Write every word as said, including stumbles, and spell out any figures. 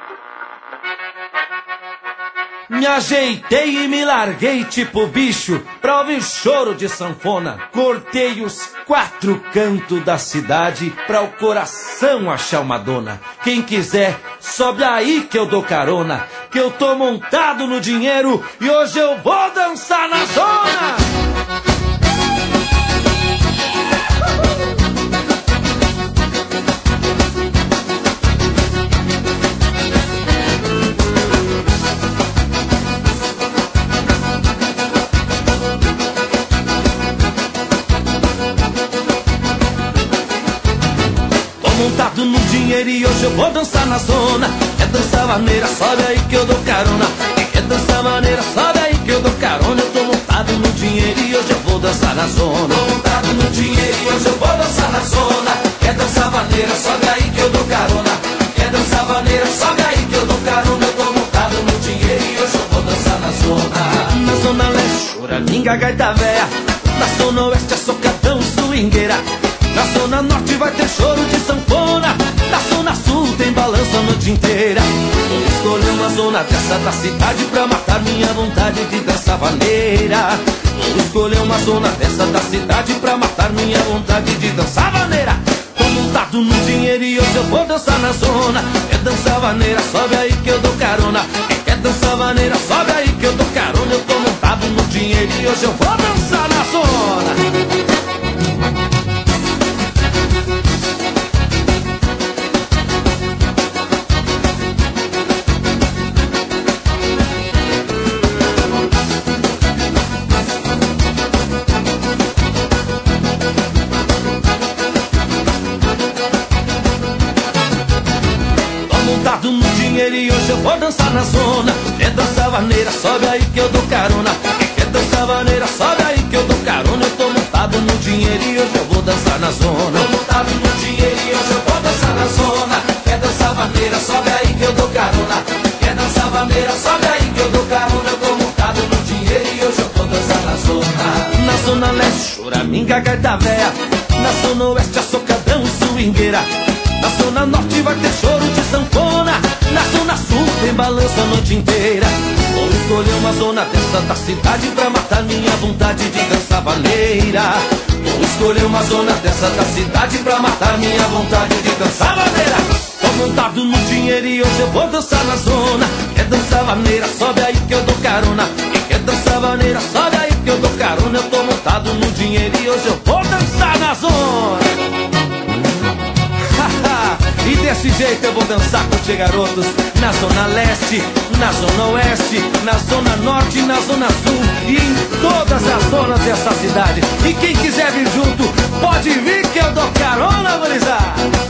Me ajeitei e me larguei tipo bicho pra ouvir choro de sanfona. Cortei os quatro cantos da cidade pra o coração achar uma dona. Quem quiser, sobe aí que eu dou carona, que eu tô montado no dinheiro e hoje eu vou dançar na zona. Montado no dinheiro e hoje eu vou dançar na zona. É dançar maneira, sobe aí que eu dou carona. É dançar maneira, sobe aí que eu dou carona. Eu tô montado no dinheiro e hoje eu vou dançar na zona. Tô montado no dinheiro e hoje eu vou dançar na zona. É dançar maneira, sobe aí que eu dou carona. É dançar maneira, sobe aí que eu dou carona. Eu tô montado no dinheiro e hoje eu vou dançar na zona. Na zona leste, choraminga, gaita véia. Na zona oeste, é socadão, swingueira. Na zona norte vai ter choro de sanfona. Na zona sul tem balança a noite inteira. Vou escolher uma zona dessa da cidade pra matar minha vontade de dançar vaneira. Vou escolher uma zona dessa da cidade pra matar minha vontade de dançar vaneira. Tô montado no dinheiro e hoje eu vou dançar na zona. É dançar vaneira, sobe aí que eu dou carona. É dançar vaneira, sobe aí que eu dou carona. Eu tô montado no dinheiro e hoje eu vou dançar na zona. Montado no dinheiro e hoje eu vou dançar na zona. É dançar vaneira, sobe aí que eu dou carona. É dançar vaneira, sobe aí que eu dou carona. Eu tô montado no dinheiro e hoje eu vou dançar na zona. Tô montado no dinheiro e hoje eu vou dançar na zona. É dançar vaneira, sobe aí que eu dou carona. É dançar vaneira, sobe aí que eu dou carona. Eu tô montado no dinheiro e hoje eu vou dançar na zona. Na zona leste, choraminga, gaita véia. Na zona oeste, a socadão, swingueira. Na zona norte vai ter choro de sanfona. Na zona sul tem balança a noite inteira. Vou escolher uma zona dessa da cidade pra matar minha vontade de dançar vaneira. Vou escolher uma zona dessa da cidade pra matar minha vontade de dançar vaneira. Tô montado no dinheiro e hoje eu vou dançar na zona. É dançar vaneira, sobe aí que eu dou carona. É dançar vaneira, sobe aí que eu dou carona. Eu tô montado no dinheiro e hoje eu vou dançar na zona. E desse jeito eu vou dançar com os garotos. Na zona leste, na zona oeste, na zona norte, na zona sul e em todas as zonas dessa cidade. E quem quiser vir junto, pode vir que eu dou carona, gurizada.